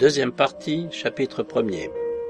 Deuxième partie, chapitre 1er.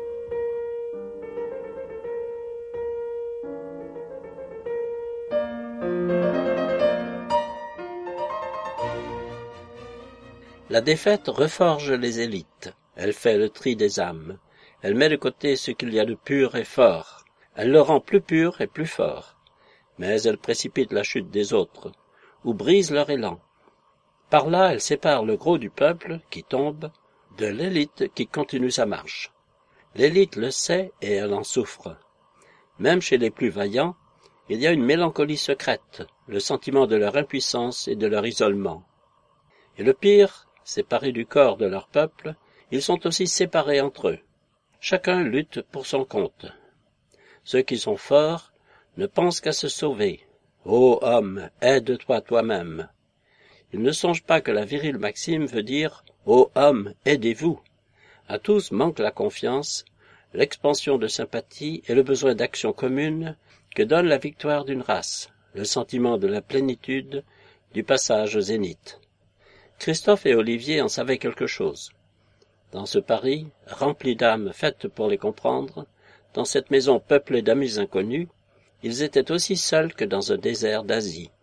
La défaite reforge les élites. Elle fait le tri des âmes. Elle met de côté ce qu'il y a de pur et fort. Elle le rend plus pur et plus fort. Mais elle précipite la chute des autres, ou brise leur élan. Par là, elle sépare le gros du peuple, qui tombe, de l'élite qui continue sa marche. L'élite le sait et elle en souffre. Même chez les plus vaillants, il y a une mélancolie secrète, le sentiment de leur impuissance et de leur isolement. Et le pire, séparés du corps de leur peuple, ils sont aussi séparés entre eux. Chacun lutte pour son compte. Ceux qui sont forts ne pensent qu'à se sauver. Ô homme, aide-toi toi-même. Ils ne songent pas que la virile maxime veut dire « Ô homme, aidez-vous ». À tous manque la confiance, l'expansion de sympathie et le besoin d'action commune que donne la victoire d'une race, le sentiment de la plénitude du passage au zénith. Christophe et Olivier en savaient quelque chose. Dans ce Paris, rempli d'âmes faites pour les comprendre, dans cette maison peuplée d'amis inconnus, ils étaient aussi seuls que dans un désert d'Asie.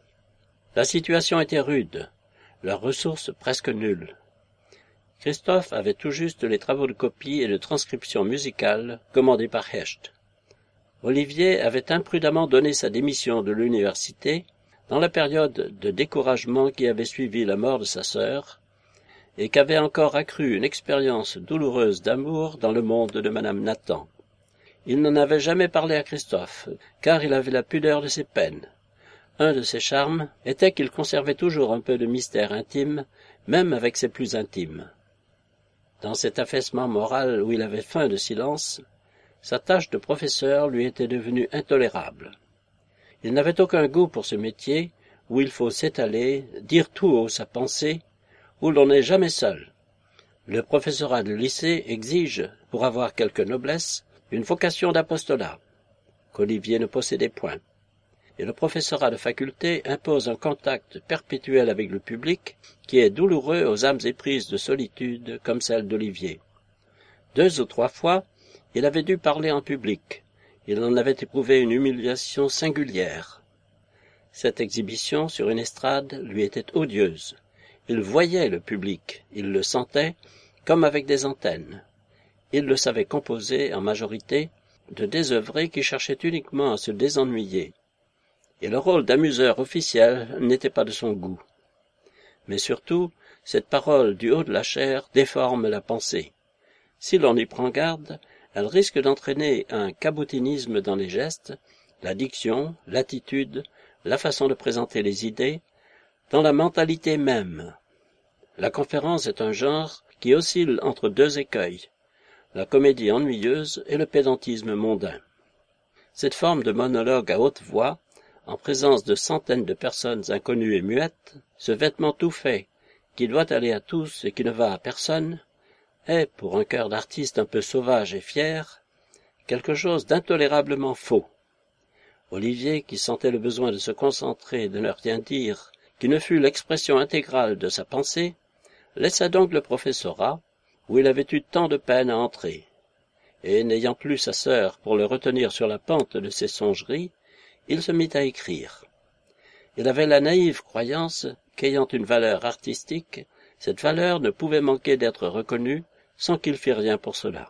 La situation était rude, leurs ressources presque nulles. Christophe avait tout juste les travaux de copie et de transcription musicale commandés par Hecht. Olivier avait imprudemment donné sa démission de l'université dans la période de découragement qui avait suivi la mort de sa sœur et qu'avait encore accru une expérience douloureuse d'amour dans le monde de Madame Nathan. Il n'en avait jamais parlé à Christophe, car il avait la pudeur de ses peines. Un de ses charmes était qu'il conservait toujours un peu de mystère intime, même avec ses plus intimes. Dans cet affaissement moral où il avait faim de silence, sa tâche de professeur lui était devenue intolérable. Il n'avait aucun goût pour ce métier où il faut s'étaler, dire tout haut sa pensée, où l'on n'est jamais seul. Le professorat de lycée exige, pour avoir quelque noblesse, une vocation d'apostolat, qu'Olivier ne possédait point. Et le professorat de faculté impose un contact perpétuel avec le public qui est douloureux aux âmes éprises de solitude comme celle d'Olivier. 2 ou 3 fois, il avait dû parler en public. Il en avait éprouvé une humiliation singulière. Cette exhibition sur une estrade lui était odieuse. Il voyait le public, il le sentait, comme avec des antennes. Il le savait composé, en majorité, de désœuvrés qui cherchaient uniquement à se désennuyer. Et le rôle d'amuseur officiel n'était pas de son goût. Mais surtout, cette parole du haut de la chair déforme la pensée. Si l'on y prend garde, elle risque d'entraîner un cabotinisme dans les gestes, la diction, l'attitude, la façon de présenter les idées, dans la mentalité même. La conférence est un genre qui oscille entre 2 écueils, la comédie ennuyeuse et le pédantisme mondain. Cette forme de monologue à haute voix, en présence de centaines de personnes inconnues et muettes, ce vêtement tout fait, qui doit aller à tous et qui ne va à personne, est, pour un cœur d'artiste un peu sauvage et fier, quelque chose d'intolérablement faux. Olivier, qui sentait le besoin de se concentrer et de ne rien dire, qui ne fût l'expression intégrale de sa pensée, laissa donc le professorat, où il avait eu tant de peine à entrer. Et n'ayant plus sa sœur pour le retenir sur la pente de ses songeries, il se mit à écrire. Il avait la naïve croyance qu'ayant une valeur artistique, cette valeur ne pouvait manquer d'être reconnue sans qu'il fît rien pour cela.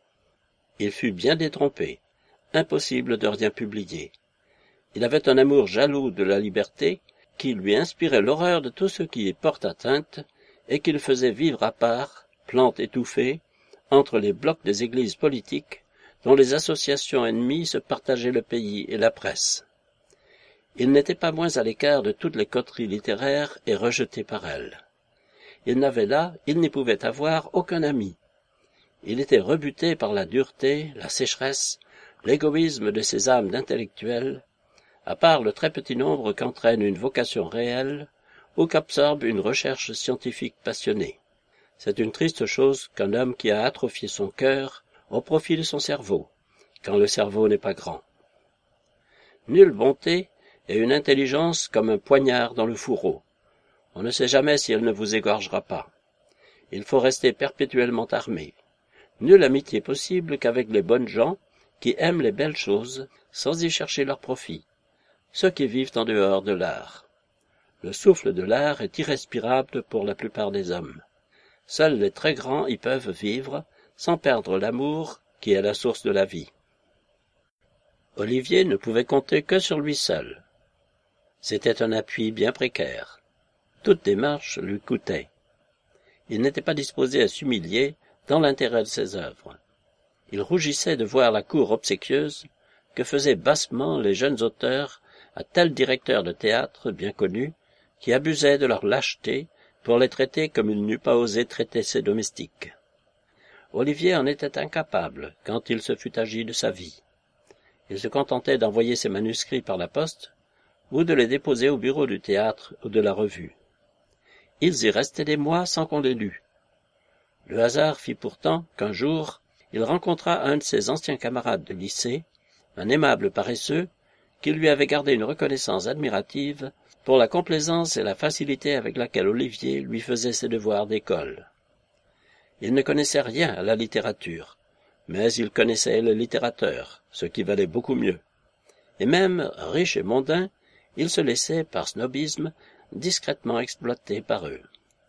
Il fut bien détrompé, impossible de rien publier. Il avait un amour jaloux de la liberté qui lui inspirait l'horreur de tout ce qui y porte atteinte et qu'il faisait vivre à part, plante étouffée, entre les blocs des églises politiques dont les associations ennemies se partageaient le pays et la presse. Il n'était pas moins à l'écart de toutes les coteries littéraires et rejeté par elles. Il n'avait là, il n'y pouvait avoir aucun ami. Il était rebuté par la dureté, la sécheresse, l'égoïsme de ces âmes d'intellectuels, à part le très petit nombre qu'entraîne une vocation réelle ou qu'absorbe une recherche scientifique passionnée. C'est une triste chose qu'un homme qui a atrophié son cœur au profit de son cerveau, quand le cerveau n'est pas grand. Nulle bonté et une intelligence comme un poignard dans le fourreau. On ne sait jamais si elle ne vous égorgera pas. Il faut rester perpétuellement armé. Nulle amitié possible qu'avec les bonnes gens qui aiment les belles choses sans y chercher leur profit, ceux qui vivent en dehors de l'art. Le souffle de l'art est irrespirable pour la plupart des hommes. Seuls les très grands y peuvent vivre sans perdre l'amour qui est la source de la vie. Olivier ne pouvait compter que sur lui seul. C'était un appui bien précaire. Toute démarche lui coûtait. Il n'était pas disposé à s'humilier dans l'intérêt de ses œuvres. Il rougissait de voir la cour obséquieuse que faisaient bassement les jeunes auteurs à tels directeurs de théâtre bien connus qui abusaient de leur lâcheté pour les traiter comme il n'eût pas osé traiter ses domestiques. Olivier en était incapable quand il se fut agi de sa vie. Il se contentait d'envoyer ses manuscrits par la poste ou de les déposer au bureau du théâtre ou de la revue. Ils y restaient des mois sans qu'on les lût. Le hasard fit pourtant qu'un jour, il rencontra un de ses anciens camarades de lycée, un aimable paresseux, qui lui avait gardé une reconnaissance admirative pour la complaisance et la facilité avec laquelle Olivier lui faisait ses devoirs d'école. Il ne connaissait rien à la littérature, mais il connaissait le littérateur, ce qui valait beaucoup mieux. Et même, riche et mondain, il se laissait, par snobisme, discrètement exploiter par eux.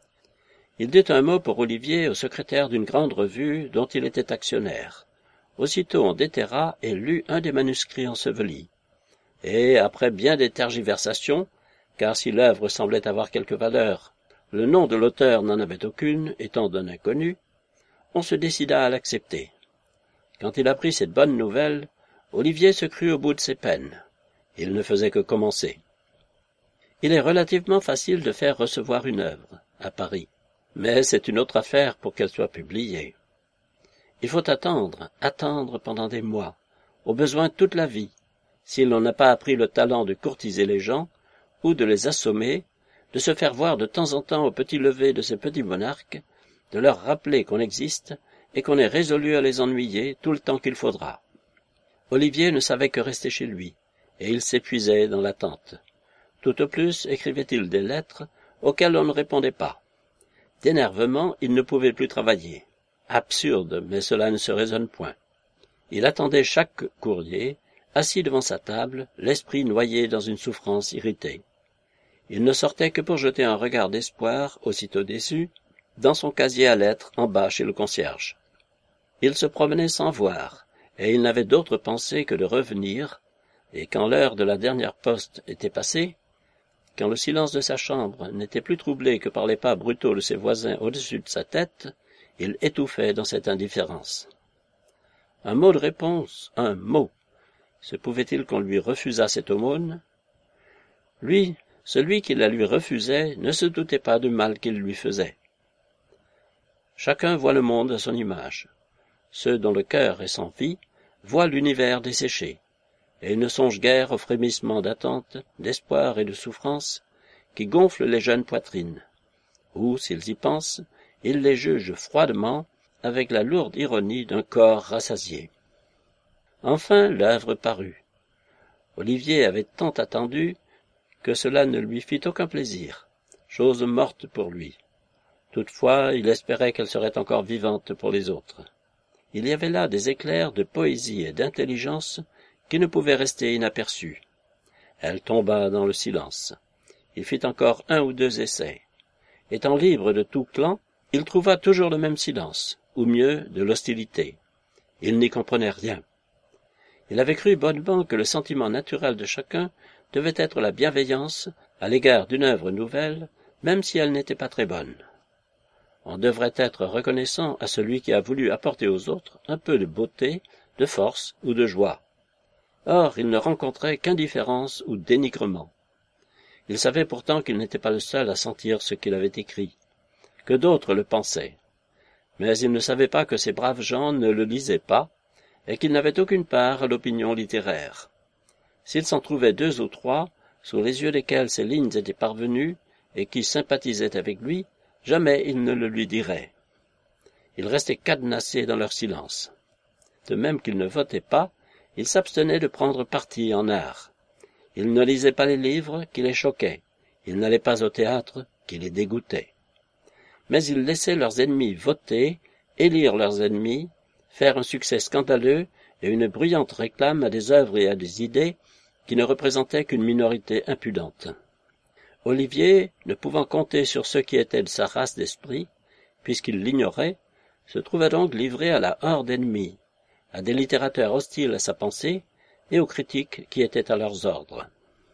Il dit un mot pour Olivier au secrétaire d'une grande revue dont il était actionnaire. Aussitôt on déterra et lut un des manuscrits ensevelis. Et, après bien des tergiversations, car si l'œuvre semblait avoir quelque valeur, le nom de l'auteur n'en avait aucune, étant d'un inconnu, on se décida à l'accepter. Quand il apprit cette bonne nouvelle, Olivier se crut au bout de ses peines. Il ne faisait que commencer. Il est relativement facile de faire recevoir une œuvre, à Paris, mais c'est une autre affaire pour qu'elle soit publiée. Il faut attendre pendant des mois, au besoin toute la vie, si l'on n'a pas appris le talent de courtiser les gens, ou de les assommer, de se faire voir de temps en temps au petit lever de ces petits monarques, de leur rappeler qu'on existe et qu'on est résolu à les ennuyer tout le temps qu'il faudra. Olivier ne savait que rester chez lui, et il s'épuisait dans l'attente. Tout au plus écrivait-il des lettres auxquelles on ne répondait pas. D'énervement, il ne pouvait plus travailler. Absurde, mais cela ne se raisonne point. Il attendait chaque courrier, assis devant sa table, l'esprit noyé dans une souffrance irritée. Il ne sortait que pour jeter un regard d'espoir, aussitôt déçu, dans son casier à lettres en bas chez le concierge. Il se promenait sans voir, et il n'avait d'autre pensée que de revenir, et quand l'heure de la dernière poste était passée, quand le silence de sa chambre n'était plus troublé que par les pas brutaux de ses voisins au-dessus de sa tête, il étouffait dans cette indifférence. Un mot de réponse, un mot. Se pouvait-il qu'on lui refusât cette aumône? Lui, celui qui la lui refusait, ne se doutait pas du mal qu'il lui faisait. Chacun voit le monde à son image. Ceux dont le cœur est sans vie voient l'univers desséché, et ils ne songent guère aux frémissements d'attente, d'espoir et de souffrance qui gonflent les jeunes poitrines, ou, s'ils y pensent, ils les jugent froidement avec la lourde ironie d'un corps rassasié. Enfin, l'œuvre parut. Olivier avait tant attendu que cela ne lui fit aucun plaisir, chose morte pour lui. Toutefois, il espérait qu'elle serait encore vivante pour les autres. Il y avait là des éclairs de poésie et d'intelligence qui ne pouvaient rester inaperçus. Elle tomba dans le silence. Il fit encore 1 ou 2 essais. Étant libre de tout clan, il trouva toujours le même silence, ou mieux, de l'hostilité. Il n'y comprenait rien. Il avait cru bonnement que le sentiment naturel de chacun devait être la bienveillance à l'égard d'une œuvre nouvelle, même si elle n'était pas très bonne. On devrait être reconnaissant à celui qui a voulu apporter aux autres un peu de beauté, de force ou de joie. Or, il ne rencontrait qu'indifférence ou dénigrement. Il savait pourtant qu'il n'était pas le seul à sentir ce qu'il avait écrit, que d'autres le pensaient. Mais il ne savait pas que ces braves gens ne le lisaient pas, et qu'ils n'avaient aucune part à l'opinion littéraire. S'il s'en trouvait 2 ou 3, sous les yeux desquels ces lignes étaient parvenues, et qui sympathisaient avec lui, jamais il ne le lui dirait. Ils restaient cadenassés dans leur silence. De même qu'il ne votait pas, il s'abstenait de prendre parti en art. Il ne lisait pas les livres qui les choquaient. Il n'allait pas au théâtre qui les dégoûtait. mais ils laissaient leurs ennemis voter, élire leurs ennemis, faire un succès scandaleux et une bruyante réclame à des œuvres et à des idées qui ne représentaient qu'une minorité impudente. Olivier, ne pouvant compter sur ceux qui étaient de sa race d'esprit, puisqu'il l'ignorait, se trouva donc livré à la horde ennemie, à des littérateurs hostiles à sa pensée et aux critiques qui étaient à leurs ordres.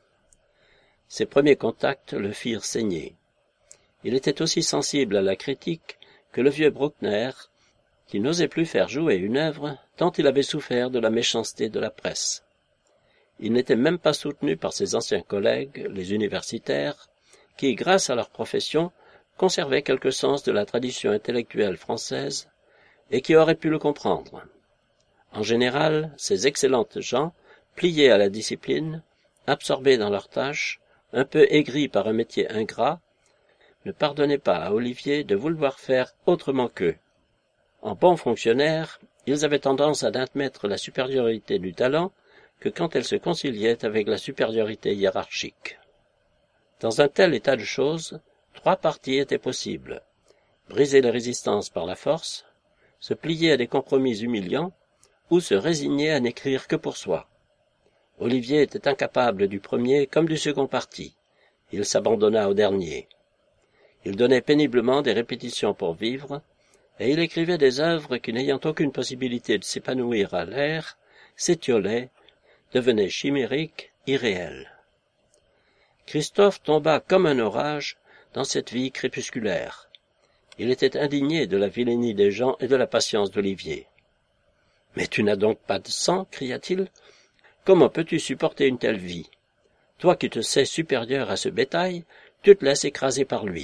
Ses premiers contacts le firent saigner. Il était aussi sensible à la critique que le vieux Bruckner, qui n'osait plus faire jouer une œuvre tant il avait souffert de la méchanceté de la presse. Il n'était même pas soutenu par ses anciens collègues, les universitaires, qui, grâce à leur profession, conservaient quelque sens de la tradition intellectuelle française et qui auraient pu le comprendre. En général, ces excellentes gens, pliés à la discipline, absorbés dans leurs tâches, un peu aigris par un métier ingrat, ne pardonnaient pas à Olivier de vouloir faire autrement qu'eux. En bons fonctionnaires, ils avaient tendance à n'admettre la supériorité du talent que quand elle se conciliait avec la supériorité hiérarchique. Dans un tel état de choses, 3 partis étaient possibles: briser les résistances par la force, se plier à des compromis humiliants, ou se résigner à n'écrire que pour soi. Olivier était incapable du premier comme du second parti. Il s'abandonna au dernier. Il donnait péniblement des répétitions pour vivre, et il écrivait des œuvres qui, n'ayant aucune possibilité de s'épanouir à l'air, s'étiolaient, devenaient chimériques, irréelles. Christophe tomba comme un orage dans cette vie crépusculaire. Il était indigné de la vilainie des gens et de la patience d'Olivier. « Mais tu n'as donc pas de sang » cria-t-il. « Comment peux-tu supporter une telle vie? Toi qui te sais supérieur à ce bétail, tu te laisses écraser par lui. »«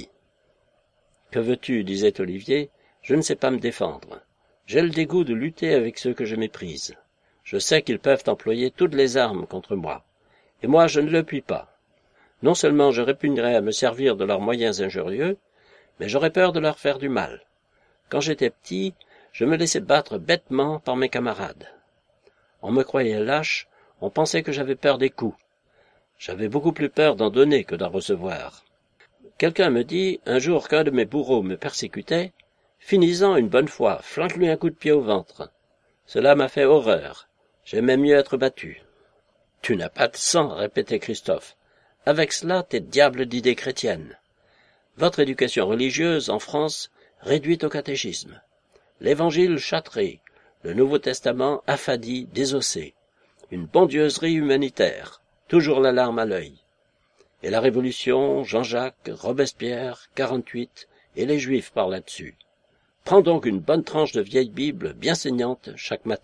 Que veux-tu » disait Olivier, « je ne sais pas me défendre. J'ai le dégoût de lutter avec ceux que je méprise. Je sais qu'ils peuvent employer toutes les armes contre moi, et moi je ne le puis pas. Non seulement je répugnerais à me servir de leurs moyens injurieux, mais j'aurais peur de leur faire du mal. Quand j'étais petit, je me laissais battre bêtement par mes camarades. On me croyait lâche, on pensait que j'avais peur des coups. J'avais beaucoup plus peur d'en donner que d'en recevoir. Quelqu'un me dit, un jour qu'un de mes bourreaux me persécutait, « Finis-en une bonne fois, flanque-lui un coup de pied au ventre. » Cela m'a fait horreur. J'aimais mieux être battu. « Tu n'as pas de sang, » répétait Christophe. « Avec cela, tes diables d'idées chrétiennes. Votre éducation religieuse, en France, réduite au catéchisme. L'Évangile châtré, le Nouveau Testament affadi, désossé. Une bondieuserie humanitaire, toujours la larme à l'œil. Et la Révolution, Jean-Jacques, Robespierre, 48, et les Juifs par là-dessus. Prends donc une bonne tranche de vieille Bible bien saignante chaque matin. »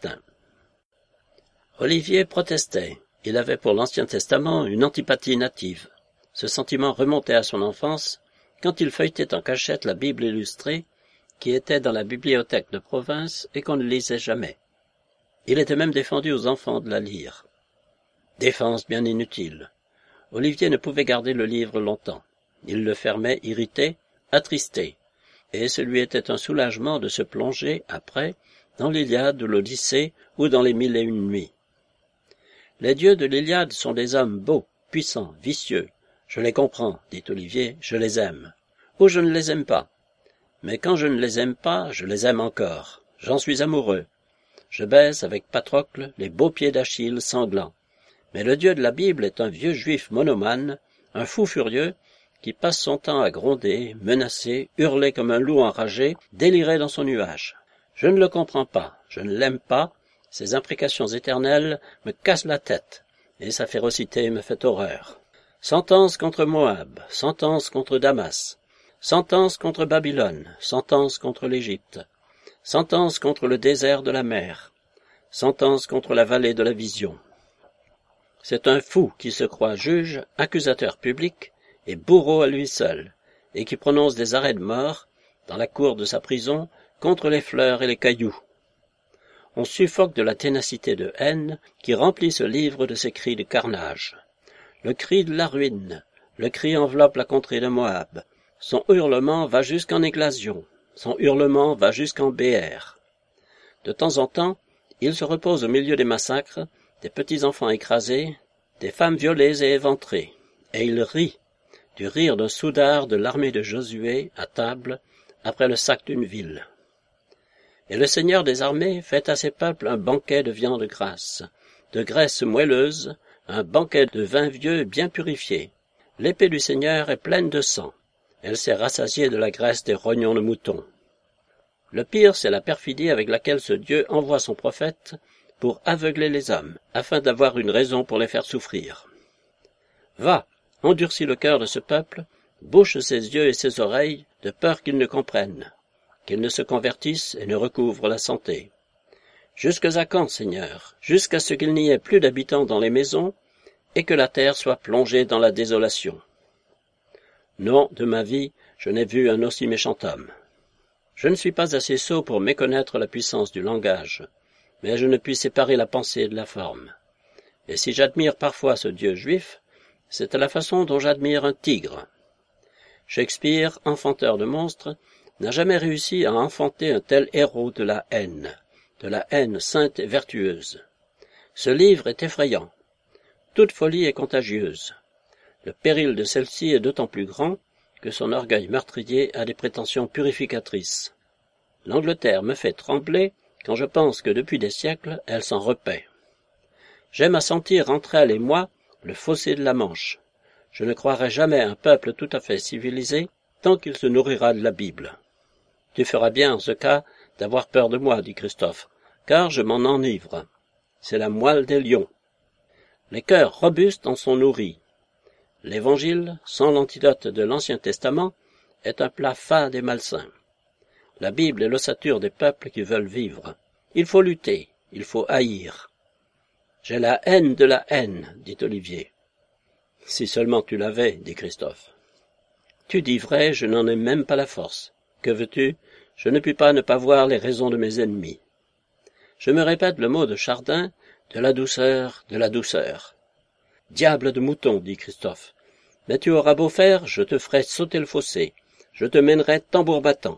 Olivier protestait. Il avait pour l'Ancien Testament une antipathie native. Ce sentiment remontait à son enfance, quand il feuilletait en cachette la Bible illustrée, qui était dans la bibliothèque de province et qu'on ne lisait jamais. Il était même défendu aux enfants de la lire. Défense bien inutile. Olivier ne pouvait garder le livre longtemps. Il le fermait irrité, attristé, et ce lui était un soulagement de se plonger, après, dans l'Iliade ou l'Odyssée ou dans les 1001 nuits. Les dieux de l'Iliade sont des hommes beaux, puissants, vicieux. Je les comprends, dit Olivier, je les aime. Ou je ne les aime pas. Mais quand je ne les aime pas, je les aime encore. J'en suis amoureux. Je baise avec Patrocle les beaux pieds d'Achille sanglants. Mais le dieu de la Bible est un vieux juif monomane, un fou furieux, qui passe son temps à gronder, menacer, hurler comme un loup enragé, délirer dans son nuage. Je ne le comprends pas, je ne l'aime pas, ses imprécations éternelles me cassent la tête, et sa férocité me fait horreur. Sentence contre Moab, sentence contre Damas, sentence contre Babylone, sentence contre l'Égypte, sentence contre le désert de la mer, sentence contre la vallée de la vision. C'est un fou qui se croit juge, accusateur public et bourreau à lui seul, et qui prononce des arrêts de mort, dans la cour de sa prison, contre les fleurs et les cailloux. On suffoque de la ténacité de haine qui remplit ce livre de ses cris de carnage. Le cri de la ruine, le cri enveloppe la contrée de Moab. Son hurlement va jusqu'en Églasion, son hurlement va jusqu'en Béer. De temps en temps, il se repose au milieu des massacres, des petits-enfants écrasés, des femmes violées et éventrées, et il rit, du rire d'un soudard de l'armée de Josué, à table, après le sac d'une ville. Et le Seigneur des armées fait à ses peuples un banquet de viande grasse, de graisse moelleuse, un banquet de vin vieux bien purifié. L'épée du Seigneur est pleine de sang. Elle s'est rassasiée de la graisse des rognons de mouton. Le pire, c'est la perfidie avec laquelle ce Dieu envoie son prophète pour aveugler les hommes, afin d'avoir une raison pour les faire souffrir. Va, endurcis le cœur de ce peuple, bouche ses yeux et ses oreilles, de peur qu'ils ne comprennent, qu'ils ne se convertissent et ne recouvrent la santé. Jusqu'à quand, Seigneur? Jusqu'à ce qu'il n'y ait plus d'habitants dans les maisons, et que la terre soit plongée dans la désolation. Non, de ma vie, je n'ai vu un aussi méchant homme. Je ne suis pas assez sot pour méconnaître la puissance du langage, mais je ne puis séparer la pensée de la forme. Et si j'admire parfois ce Dieu juif, c'est à la façon dont j'admire un tigre. Shakespeare, enfanteur de monstres, n'a jamais réussi à enfanter un tel héros de la haine sainte et vertueuse. Ce livre est effrayant. Toute folie est contagieuse. Le péril de celle-ci est d'autant plus grand que son orgueil meurtrier a des prétentions purificatrices. L'Angleterre me fait trembler quand je pense que depuis des siècles elle s'en repaît. J'aime à sentir entre elle et moi le fossé de la Manche. Je ne croirai jamais un peuple tout à fait civilisé tant qu'il se nourrira de la Bible. Tu feras bien en ce cas d'avoir peur de moi, dit Christophe, car je m'en enivre. C'est la moelle des lions. Les cœurs robustes en sont nourris. L'Évangile, sans l'antidote de l'Ancien Testament, est un plat fade et malsain. La Bible est l'ossature des peuples qui veulent vivre. Il faut lutter, il faut haïr. J'ai la haine de la haine, dit Olivier. Si seulement tu l'avais, dit Christophe. Tu dis vrai, je n'en ai même pas la force. Que veux-tu? Je ne puis pas ne pas voir les raisons de mes ennemis. Je me répète le mot de Chardin, de la douceur, de la douceur. Diable de mouton, dit Christophe. Mais tu auras beau faire, je te ferai sauter le fossé. Je te mènerai tambour battant.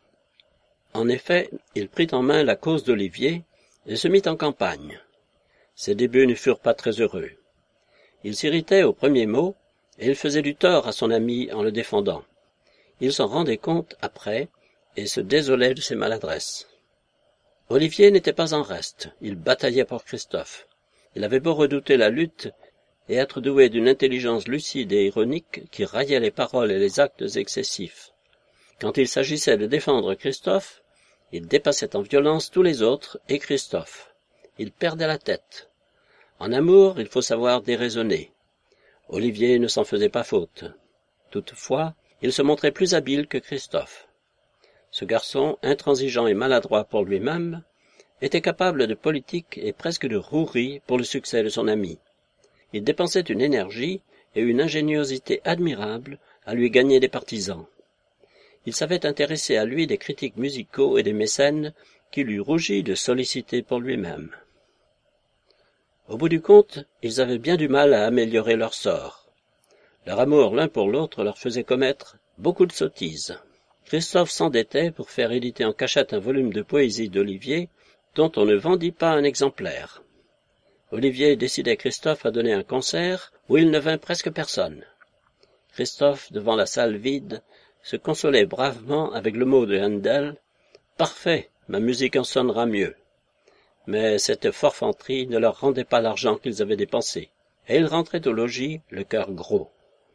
En effet, il prit en main la cause d'Olivier et se mit en campagne. Ses débuts ne furent pas très heureux. Il s'irritait au premier mot et il faisait du tort à son ami en le défendant. Il s'en rendait compte après et se désolait de ses maladresses. Olivier n'était pas en reste, il bataillait pour Christophe. Il avait beau redouter la lutte et être doué d'une intelligence lucide et ironique qui raillait les paroles et les actes excessifs. Quand il s'agissait de défendre Christophe, il dépassait en violence tous les autres et Christophe. Il perdait la tête. En amour, il faut savoir déraisonner. Olivier ne s'en faisait pas faute. Toutefois, il se montrait plus habile que Christophe. Ce garçon, intransigeant et maladroit pour lui-même, était capable de politique et presque de rouerie pour le succès de son ami. Il dépensait une énergie et une ingéniosité admirables à lui gagner des partisans. Il savait intéresser à lui des critiques musicaux et des mécènes qu'il eût rougi de solliciter pour lui-même. Au bout du compte, ils avaient bien du mal à améliorer leur sort. Leur amour l'un pour l'autre leur faisait commettre beaucoup de sottises. Christophe s'endettait pour faire éditer en cachette un volume de poésie d'Olivier dont on ne vendit pas un exemplaire. Olivier décidait Christophe à donner un concert où il ne vint presque personne. Christophe, devant la salle vide, se consolait bravement avec le mot de Handel « Parfait, ma musique en sonnera mieux ». Mais cette forfanterie ne leur rendait pas l'argent qu'ils avaient dépensé, et ils rentraient au logis le cœur gros.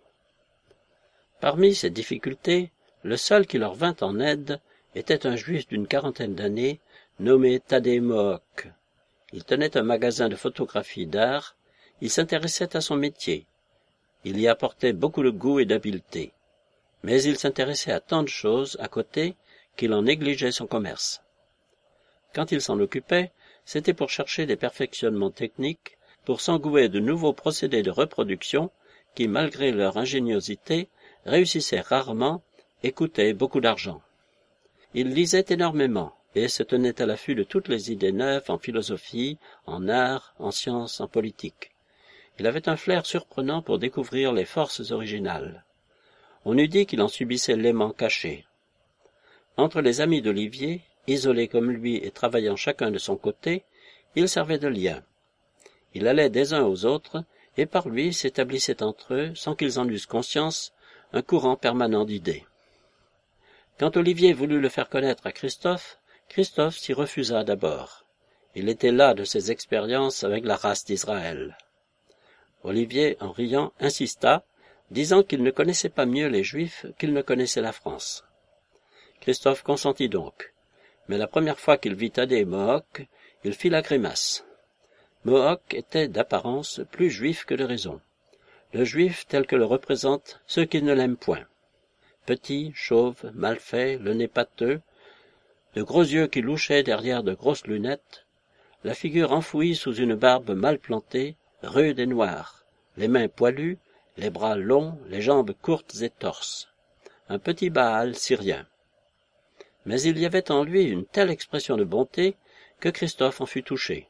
Parmi ces difficultés, le seul qui leur vint en aide était un juif d'une quarantaine d'années, nommé Thaddée Mohawk. Il tenait un magasin de photographie d'art, il s'intéressait à son métier. Il y apportait beaucoup de goût et d'habileté. Mais il s'intéressait à tant de choses à côté qu'il en négligeait son commerce. Quand il s'en occupait, c'était pour chercher des perfectionnements techniques, pour s'engouer de nouveaux procédés de reproduction qui, malgré leur ingéniosité, réussissaient rarement et coûtaient beaucoup d'argent. Il lisait énormément et se tenait à l'affût de toutes les idées neuves en philosophie, en art, en sciences, en politique. Il avait un flair surprenant pour découvrir les forces originales. On eût dit qu'il en subissait l'aimant caché. Entre les amis d'Olivier, isolés comme lui et travaillant chacun de son côté, il servait de lien. Il allait des uns aux autres, et par lui s'établissait entre eux, sans qu'ils en eussent conscience, un courant permanent d'idées. Quand Olivier voulut le faire connaître à Christophe, Christophe s'y refusa d'abord. Il était las de ses expériences avec la race d'Israël. Olivier, en riant, insista, disant qu'il ne connaissait pas mieux les Juifs qu'il ne connaissait la France. Christophe consentit donc, mais la première fois qu'il vit Thaddée et Mohawk, il fit la grimace. Mohawk était d'apparence plus juif que de raison. Le juif tel que le représentent ceux qui ne l'aiment point. Petit, chauve, mal fait, le nez pâteux, de gros yeux qui louchaient derrière de grosses lunettes, la figure enfouie sous une barbe mal plantée, rude et noire, les mains poilues, les bras longs, les jambes courtes et torses. Un petit Baal syrien. Mais il y avait en lui une telle expression de bonté que Christophe en fut touché.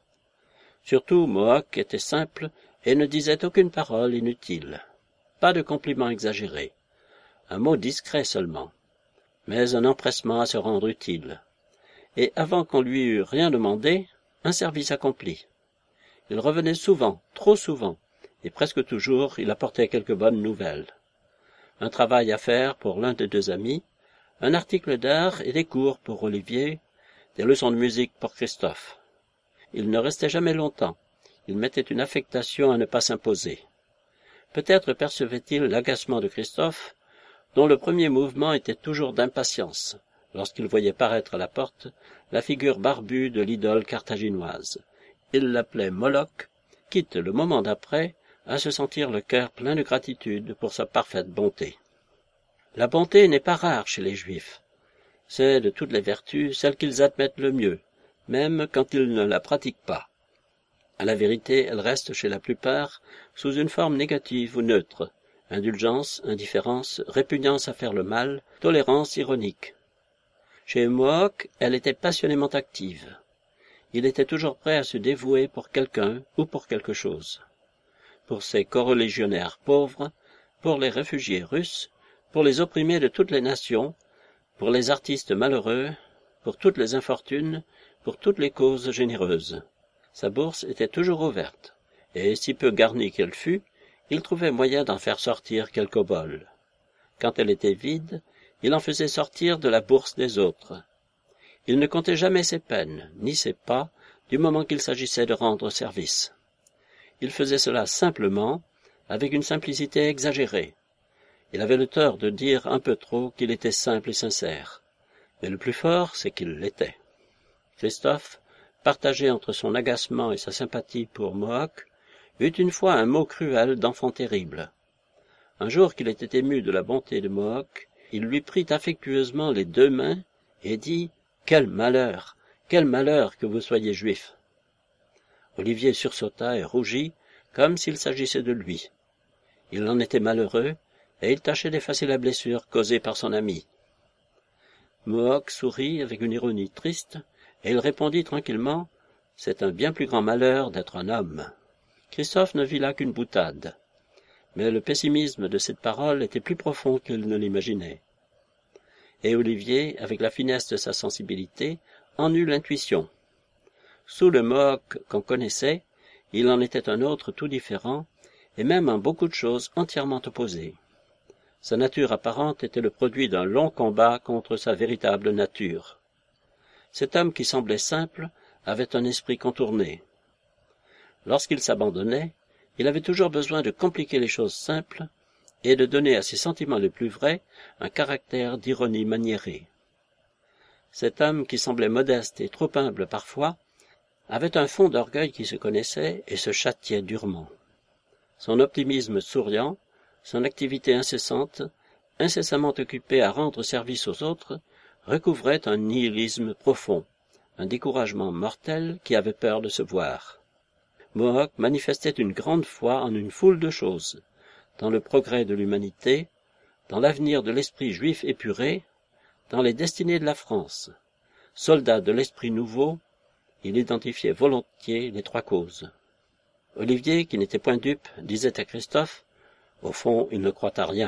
Surtout, Mohawk était simple et ne disait aucune parole inutile. Pas de compliments exagérés. Un mot discret seulement, mais un empressement à se rendre utile. Et avant qu'on lui eût rien demandé, un service accompli. Il revenait souvent, trop souvent, et presque toujours il apportait quelques bonnes nouvelles. Un travail à faire pour l'un des deux amis, un article d'art et des cours pour Olivier, des leçons de musique pour Christophe. Il ne restait jamais longtemps, il mettait une affectation à ne pas s'imposer. Peut-être percevait-il l'agacement de Christophe, dont le premier mouvement était toujours d'impatience, lorsqu'il voyait paraître à la porte la figure barbue de l'idole carthaginoise. Il l'appelait Moloch, quitte le moment d'après à se sentir le cœur plein de gratitude pour sa parfaite bonté. La bonté n'est pas rare chez les Juifs. C'est de toutes les vertus celle qu'ils admettent le mieux, même quand ils ne la pratiquent pas. À la vérité, elle reste chez la plupart sous une forme négative ou neutre, indulgence, indifférence, répugnance à faire le mal, tolérance ironique. Chez Mohawk, elle était passionnément active. Il était toujours prêt à se dévouer pour quelqu'un ou pour quelque chose. Pour ses coreligionnaires pauvres, pour les réfugiés russes, pour les opprimés de toutes les nations, pour les artistes malheureux, pour toutes les infortunes, pour toutes les causes généreuses. Sa bourse était toujours ouverte, et si peu garnie qu'elle fût, il trouvait moyen d'en faire sortir quelques bols. Quand elle était vide, il en faisait sortir de la bourse des autres. Il ne comptait jamais ses peines, ni ses pas, du moment qu'il s'agissait de rendre service. Il faisait cela simplement, avec une simplicité exagérée. Il avait le tort de dire un peu trop qu'il était simple et sincère. Mais le plus fort, c'est qu'il l'était. Christophe, partagé entre son agacement et sa sympathie pour Mohawk, eut une fois un mot cruel d'enfant terrible. Un jour qu'il était ému de la bonté de Mohawk, il lui prit affectueusement les deux mains et dit « Quel malheur que vous soyez juif !» Olivier sursauta et rougit, comme s'il s'agissait de lui. Il en était malheureux, et il tâchait d'effacer la blessure causée par son ami. Mohawk sourit avec une ironie triste, et il répondit tranquillement « C'est un bien plus grand malheur d'être un homme. » Christophe ne vit là qu'une boutade, mais le pessimisme de cette parole était plus profond qu'il ne l'imaginait. Et Olivier, avec la finesse de sa sensibilité, en eut l'intuition. Sous le Mohawk qu'on connaissait, il en était un autre tout différent, et même en beaucoup de choses entièrement opposé. Sa nature apparente était le produit d'un long combat contre sa véritable nature. Cet homme qui semblait simple avait un esprit contourné. Lorsqu'il s'abandonnait, il avait toujours besoin de compliquer les choses simples et de donner à ses sentiments les plus vrais un caractère d'ironie maniérée. Cet homme qui semblait modeste et trop humble parfois, avait un fond d'orgueil qui se connaissait et se châtiait durement. Son optimisme souriant, son activité incessante, incessamment occupé à rendre service aux autres, recouvrait un nihilisme profond, un découragement mortel qui avait peur de se voir. Mohawk manifestait une grande foi en une foule de choses, dans le progrès de l'humanité, dans l'avenir de l'esprit juif épuré, dans les destinées de la France. Soldat de l'esprit nouveau, il identifiait volontiers les trois causes. Olivier, qui n'était point dupe, disait à Christophe, « Au fond, il ne croit à rien. »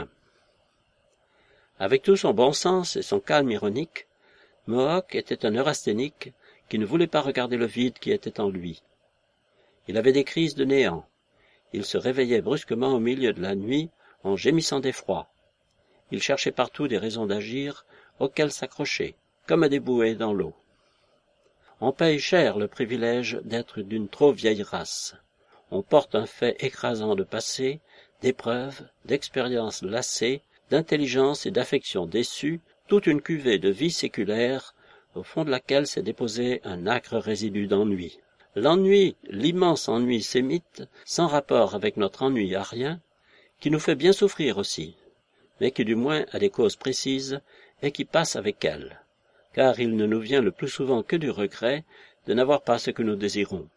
Avec tout son bon sens et son calme ironique, Mohawk était un neurasthénique qui ne voulait pas regarder le vide qui était en lui. Il avait des crises de néant. Il se réveillait brusquement au milieu de la nuit en gémissant d'effroi. Il cherchait partout des raisons d'agir auxquelles s'accrocher, comme à des bouées dans l'eau. On paye cher le privilège d'être d'une trop vieille race. On porte un fait écrasant de passé, d'épreuves, d'expériences lassées, d'intelligence et d'affection déçues, toute une cuvée de vie séculaire, au fond de laquelle s'est déposé un âcre résidu d'ennui. L'ennui, l'immense ennui sémite, sans rapport avec notre ennui arien, qui nous fait bien souffrir aussi, mais qui du moins a des causes précises et qui passe avec elles, car il ne nous vient le plus souvent que du regret de n'avoir pas ce que nous désirons.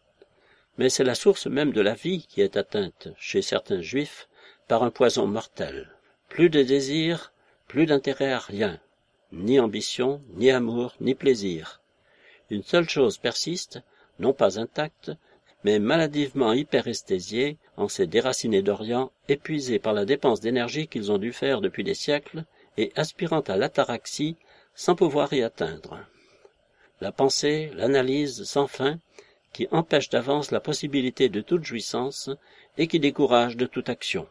Mais c'est la source même de la vie qui est atteinte, chez certains juifs, par un poison mortel. Plus de désir, plus d'intérêt à rien, ni ambition, ni amour, ni plaisir. Une seule chose persiste, non pas intacte, mais maladivement hyperesthésiée en ces déracinés d'Orient, épuisés par la dépense d'énergie qu'ils ont dû faire depuis des siècles, et aspirant à l'ataraxie sans pouvoir y atteindre. La pensée, l'analyse sans fin, qui empêche d'avance la possibilité de toute jouissance et qui décourage de toute action.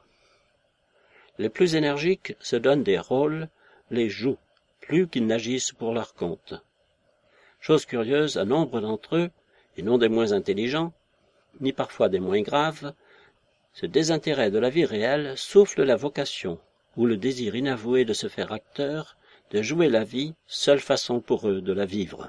Les plus énergiques se donnent des rôles, les jouent, plus qu'ils n'agissent pour leur compte. Chose curieuse, à nombre d'entre eux, et non des moins intelligents, ni parfois des moins graves, ce désintérêt de la vie réelle souffle la vocation, ou le désir inavoué de se faire acteur, de jouer la vie, seule façon pour eux de la vivre.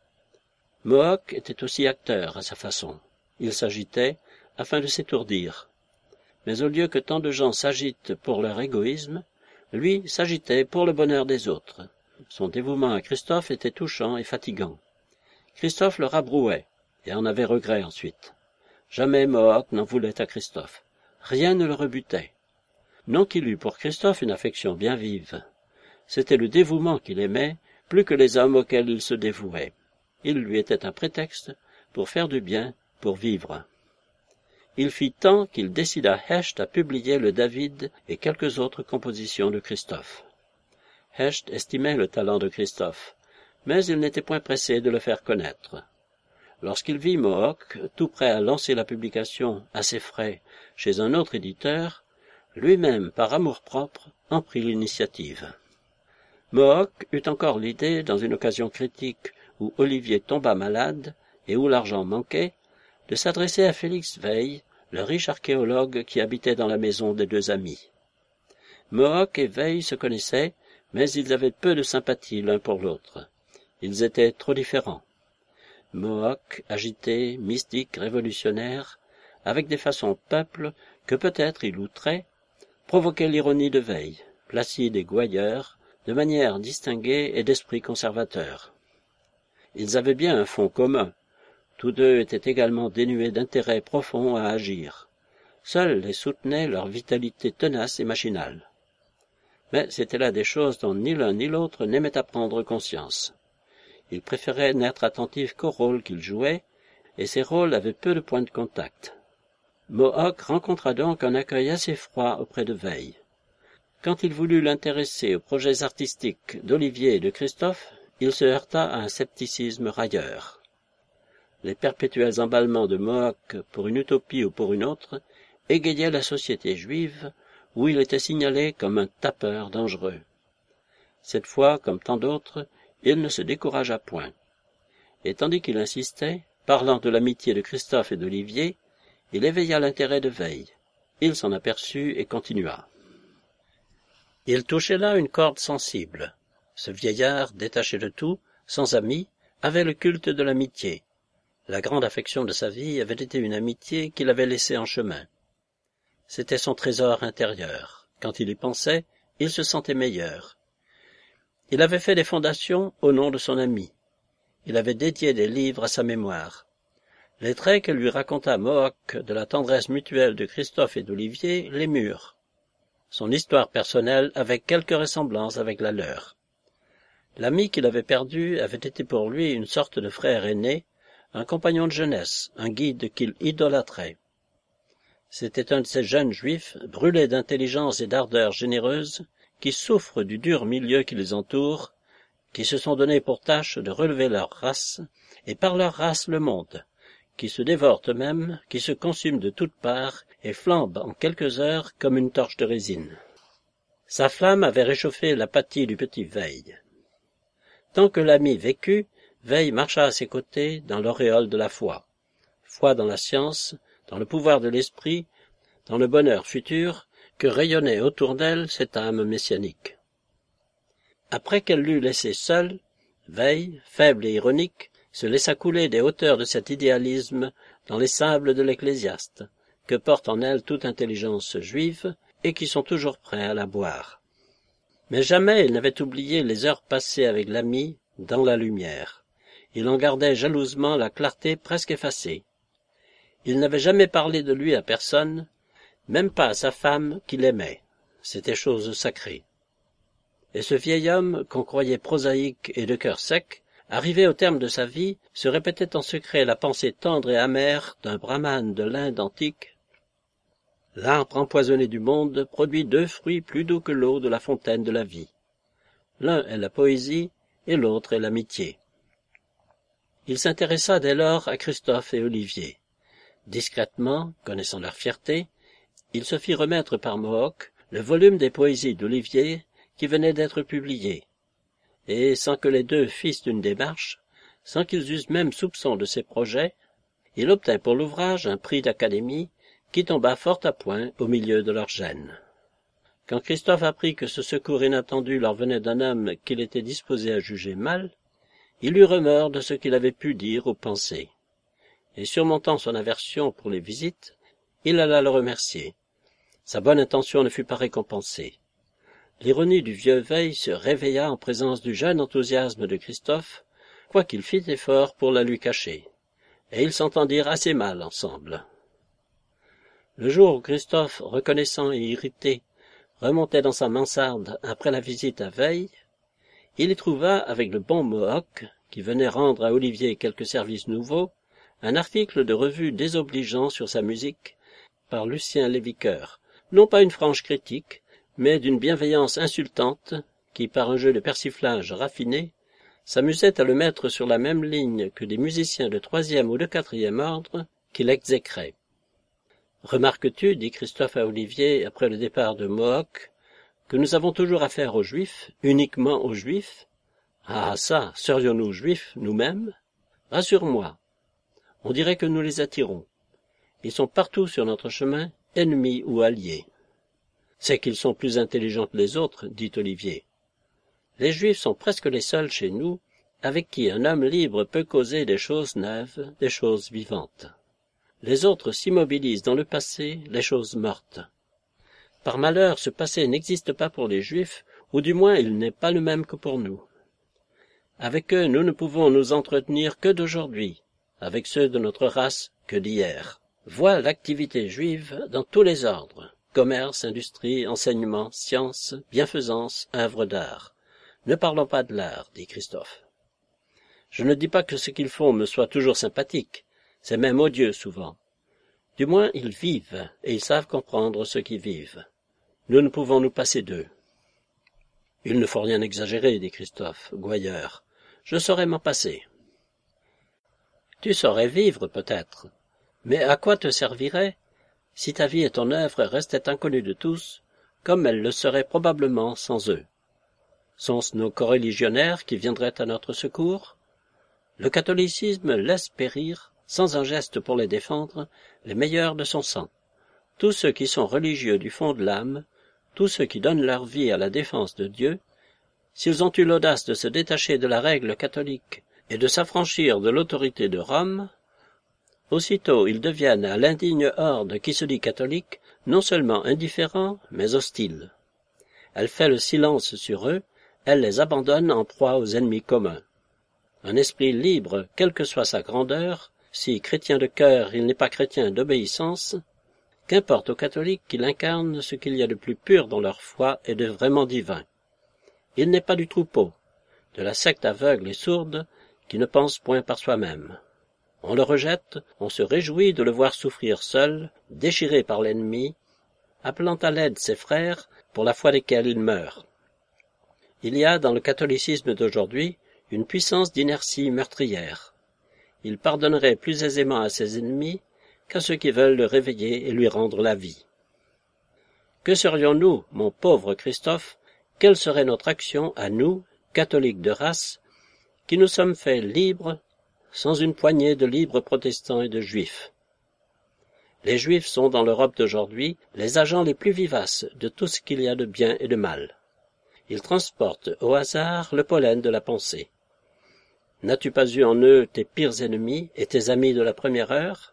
Mohawk était aussi acteur à sa façon. Il s'agitait afin de s'étourdir. Mais au lieu que tant de gens s'agitent pour leur égoïsme, lui s'agitait pour le bonheur des autres. Son dévouement à Christophe était touchant et fatigant. Christophe le rabrouait, et en avait regret ensuite. Jamais Mohawk n'en voulait à Christophe. Rien ne le rebutait. Non qu'il eût pour Christophe une affection bien vive. C'était le dévouement qu'il aimait, plus que les hommes auxquels il se dévouait. Il lui était un prétexte pour faire du bien, pour vivre. Il fit tant qu'il décida Hecht à publier le David et quelques autres compositions de Christophe. Hecht estimait le talent de Christophe, mais il n'était point pressé de le faire connaître. Lorsqu'il vit Mohawk, tout prêt à lancer la publication à ses frais chez un autre éditeur, lui-même, par amour-propre, en prit l'initiative. Mohawk eut encore l'idée, dans une occasion critique où Olivier tomba malade et où l'argent manquait, de s'adresser à Félix Veil, le riche archéologue qui habitait dans la maison des deux amis. Mohawk et Veil se connaissaient, mais ils avaient peu de sympathie l'un pour l'autre. Ils étaient trop différents. Mohawk, agité, mystique, révolutionnaire, avec des façons peuples que peut-être il outrait, provoquait l'ironie de Veil, placide et gouailleur, de manière distinguée et d'esprit conservateur. Ils avaient bien un fond commun. Tous deux étaient également dénués d'intérêt profond à agir. Seuls les soutenait leur vitalité tenace et machinale. Mais c'étaient là des choses dont ni l'un ni l'autre n'aimaient à prendre conscience. Ils préféraient n'être attentifs qu'au rôle qu'ils jouaient, et ces rôles avaient peu de points de contact. Mohawk rencontra donc un accueil assez froid auprès de Veil. Quand il voulut l'intéresser aux projets artistiques d'Olivier et de Christophe, il se heurta à un scepticisme railleur. Les perpétuels emballements de Mohawk pour une utopie ou pour une autre égayaient la société juive, où il était signalé comme un tapeur dangereux. Cette fois, comme tant d'autres, il ne se découragea point. Et tandis qu'il insistait, parlant de l'amitié de Christophe et d'Olivier, il éveilla l'intérêt de Veil. Il s'en aperçut et continua. Il touchait là une corde sensible. Ce vieillard, détaché de tout, sans amis, avait le culte de l'amitié. La grande affection de sa vie avait été une amitié qu'il avait laissée en chemin. C'était son trésor intérieur. Quand il y pensait, il se sentait meilleur. Il avait fait des fondations au nom de son ami. Il avait dédié des livres à sa mémoire. Les traits que lui raconta Mohawk de la tendresse mutuelle de Christophe et d'Olivier l'émurent. Son histoire personnelle avait quelque ressemblance avec la leur. L'ami qu'il avait perdu avait été pour lui une sorte de frère aîné, un compagnon de jeunesse, un guide qu'il idolâtrait. C'était un de ces jeunes juifs, brûlés d'intelligence et d'ardeur généreuse, qui souffrent du dur milieu qui les entoure, qui se sont donné pour tâche de relever leur race, et par leur race le monde, qui se dévorent eux-mêmes, qui se consument de toutes parts, et flambent en quelques heures comme une torche de résine. Sa flamme avait réchauffé l'apathie du petit Veille. Tant que l'ami vécut, Veille marcha à ses côtés dans l'auréole de la foi. Foi dans la science, dans le pouvoir de l'esprit, dans le bonheur futur, que rayonnait autour d'elle cette âme messianique. Après qu'elle l'eut laissé seule, Veille, faible et ironique, se laissa couler des hauteurs de cet idéalisme dans les sables de l'Ecclésiaste, que porte en elle toute intelligence juive et qui sont toujours prêts à la boire. Mais jamais il n'avait oublié les heures passées avec l'ami dans la lumière. Il en gardait jalousement la clarté presque effacée. Il n'avait jamais parlé de lui à personne, même pas à sa femme qu'il aimait. C'était chose sacrée. Et ce vieil homme, qu'on croyait prosaïque et de cœur sec, arrivé au terme de sa vie, se répétait en secret la pensée tendre et amère d'un brahmane de l'Inde antique. L'arbre empoisonné du monde produit 2 fruits plus doux que l'eau de la fontaine de la vie. L'un est la poésie et l'autre est l'amitié. Il s'intéressa dès lors à Christophe et Olivier. Discrètement, connaissant leur fierté, il se fit remettre par Mohawk le volume des poésies d'Olivier qui venait d'être publié, et sans que les deux fissent une démarche, sans qu'ils eussent même soupçon de ses projets, il obtint pour l'ouvrage un prix d'Académie qui tomba fort à point au milieu de leur gêne. Quand Christophe apprit que ce secours inattendu leur venait d'un homme qu'il était disposé à juger mal, il eut remords de ce qu'il avait pu dire ou penser, et surmontant son aversion pour les visites, il alla le remercier. Sa bonne intention ne fut pas récompensée. L'ironie du vieux Veille se réveilla en présence du jeune enthousiasme de Christophe, quoiqu'il fît effort pour la lui cacher, et ils s'entendirent assez mal ensemble. Le jour où Christophe, reconnaissant et irrité, remontait dans sa mansarde après la visite à Veille, il y trouva, avec le bon Mohawk, qui venait rendre à Olivier quelques services nouveaux, un article de revue désobligeant sur sa musique par Lucien Léviqueur, non pas une franche critique, mais d'une bienveillance insultante qui, par un jeu de persiflage raffiné, s'amusait à le mettre sur la même ligne que des musiciens de 3e ou de 4e ordre qui l'exécraient. « Remarques-tu, dit Christophe à Olivier après le départ de Mohawk, que nous avons toujours affaire aux Juifs, uniquement aux Juifs? Ah ça, serions-nous Juifs nous-mêmes? Rassure-moi, on dirait que nous les attirons. Ils sont partout sur notre chemin, ennemis ou alliés. C'est qu'ils sont plus intelligents que les autres, dit Olivier. Les Juifs sont presque les seuls chez nous avec qui un homme libre peut causer des choses neuves, des choses vivantes. Les autres s'immobilisent dans le passé, les choses mortes. Par malheur, ce passé n'existe pas pour les Juifs, ou du moins il n'est pas le même que pour nous. Avec eux, nous ne pouvons nous entretenir que d'aujourd'hui, avec ceux de notre race que d'hier. Vois l'activité juive dans tous les ordres, commerce, industrie, enseignement, science, bienfaisance, œuvre d'art. Ne parlons pas de l'art, dit Christophe. Je ne dis pas que ce qu'ils font me soit toujours sympathique, c'est même odieux souvent. Du moins, ils vivent, et ils savent comprendre ceux qui vivent. Nous ne pouvons nous passer d'eux. Il ne faut rien exagérer, dit Christophe, gouailleur. Je saurais m'en passer. Tu saurais vivre, peut-être, mais à quoi te servirait si ta vie et ton œuvre restaient inconnues de tous, comme elles le seraient probablement sans eux? Sont-ce nos coreligionnaires qui viendraient à notre secours? Le catholicisme laisse périr, sans un geste pour les défendre, les meilleurs de son sang. Tous ceux qui sont religieux du fond de l'âme, tous ceux qui donnent leur vie à la défense de Dieu, s'ils ont eu l'audace de se détacher de la règle catholique et de s'affranchir de l'autorité de Rome, aussitôt ils deviennent à l'indigne horde qui se dit catholique non seulement indifférents, mais hostiles. Elle fait le silence sur eux, elle les abandonne en proie aux ennemis communs. Un esprit libre, quelle que soit sa grandeur, si chrétien de cœur il n'est pas chrétien d'obéissance, qu'importe aux catholiques qu'il incarne ce qu'il y a de plus pur dans leur foi et de vraiment divin. Il n'est pas du troupeau, de la secte aveugle et sourde qui ne pense point par soi-même. On le rejette, on se réjouit de le voir souffrir seul, déchiré par l'ennemi, appelant à l'aide ses frères pour la foi desquels il meurt. Il y a dans le catholicisme d'aujourd'hui une puissance d'inertie meurtrière. Il pardonnerait plus aisément à ses ennemis qu'à ceux qui veulent le réveiller et lui rendre la vie. Que serions-nous, mon pauvre Christophe, quelle serait notre action à nous, catholiques de race, qui nous sommes faits libres, sans une poignée de libres protestants et de juifs? Les juifs sont dans l'Europe d'aujourd'hui les agents les plus vivaces de tout ce qu'il y a de bien et de mal. Ils transportent au hasard le pollen de la pensée. N'as-tu pas eu en eux tes pires ennemis et tes amis de la première heure?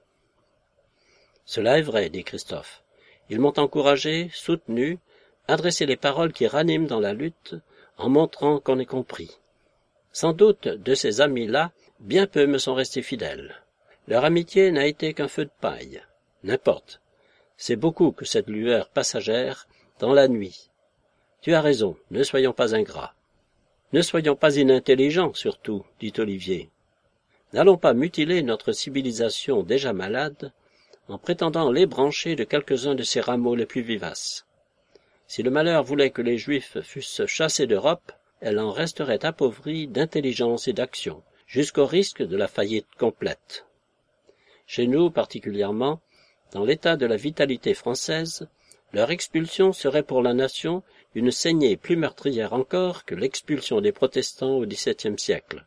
Cela est vrai, dit Christophe. Ils m'ont encouragé, soutenu, adressé les paroles qui raniment dans la lutte, en montrant qu'on est compris. Sans doute, de ces amis-là, bien peu me sont restés fidèles. Leur amitié n'a été qu'un feu de paille. N'importe. C'est beaucoup que cette lueur passagère dans la nuit. Tu as raison, ne soyons pas ingrats. Ne soyons pas inintelligents, surtout, dit Olivier. N'allons pas mutiler notre civilisation déjà malade en prétendant l'ébrancher de quelques-uns de ses rameaux les plus vivaces. Si le malheur voulait que les Juifs fussent chassés d'Europe, elle en resterait appauvrie d'intelligence et d'action, jusqu'au risque de la faillite complète. Chez nous, particulièrement, dans l'état de la vitalité française, leur expulsion serait pour la nation une saignée plus meurtrière encore que l'expulsion des protestants au XVIIe siècle.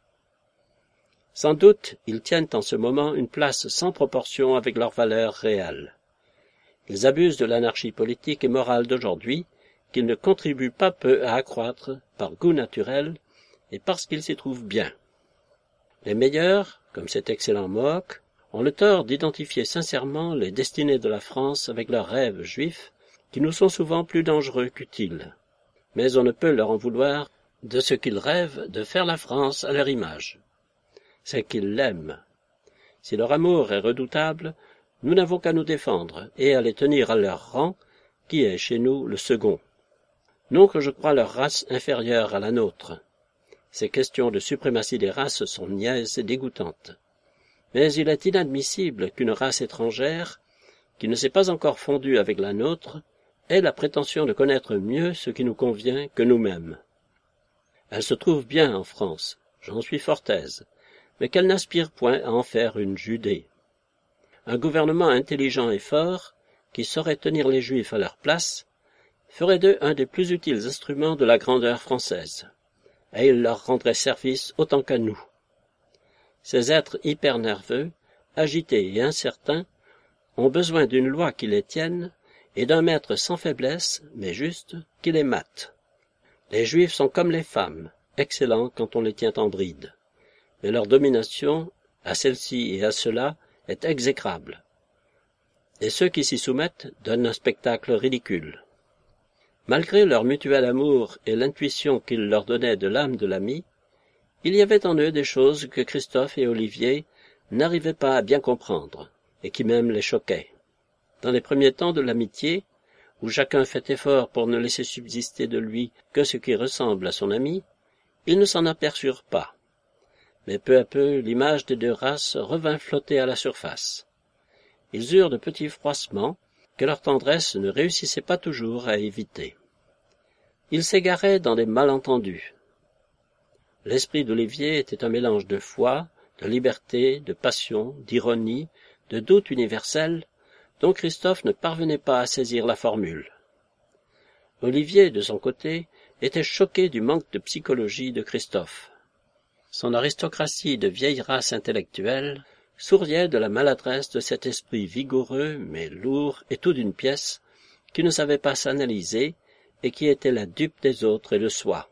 Sans doute, ils tiennent en ce moment une place sans proportion avec leurs valeurs réelles. Ils abusent de l'anarchie politique et morale d'aujourd'hui, qu'ils ne contribuent pas peu à accroître par goût naturel et parce qu'ils s'y trouvent bien. Les meilleurs, comme cet excellent Mohawk, ont le tort d'identifier sincèrement les destinées de la France avec leurs rêves juifs, qui nous sont souvent plus dangereux qu'utiles. Mais on ne peut leur en vouloir de ce qu'ils rêvent de faire la France à leur image. C'est qu'ils l'aiment. Si leur amour est redoutable, nous n'avons qu'à nous défendre et à les tenir à leur rang, qui est chez nous le second. Non que je croie leur race inférieure à la nôtre. Ces questions de suprématie des races sont niaises et dégoûtantes. Mais il est inadmissible qu'une race étrangère, qui ne s'est pas encore fondue avec la nôtre, ait la prétention de connaître mieux ce qui nous convient que nous-mêmes. Elle se trouve bien en France, j'en suis fort aise, mais qu'elle n'aspire point à en faire une Judée. Un gouvernement intelligent et fort, qui saurait tenir les Juifs à leur place, ferait d'eux un des plus utiles instruments de la grandeur française, et il leur rendrait service autant qu'à nous. Ces êtres hyper nerveux, agités et incertains, ont besoin d'une loi qui les tienne, et d'un maître sans faiblesse, mais juste, qui les mate. Les Juifs sont comme les femmes, excellents quand on les tient en bride. Mais leur domination, à celle-ci et à cela, est exécrable. Et ceux qui s'y soumettent donnent un spectacle ridicule. Malgré leur mutuel amour et l'intuition qu'ils leur donnaient de l'âme de l'ami, il y avait en eux des choses que Christophe et Olivier n'arrivaient pas à bien comprendre, et qui même les choquaient. Dans les premiers temps de l'amitié, où chacun fait effort pour ne laisser subsister de lui que ce qui ressemble à son ami, ils ne s'en aperçurent pas. Mais peu à peu, l'image des deux races revint flotter à la surface. Ils eurent de petits froissements que leur tendresse ne réussissait pas toujours à éviter. Ils s'égaraient dans des malentendus. L'esprit d'Olivier était un mélange de foi, de liberté, de passion, d'ironie, de doute universel, dont Christophe ne parvenait pas à saisir la formule. Olivier, de son côté, était choqué du manque de psychologie de Christophe. Son aristocratie de vieille race intellectuelle souriait de la maladresse de cet esprit vigoureux mais lourd et tout d'une pièce, qui ne savait pas s'analyser et qui était la dupe des autres et de soi.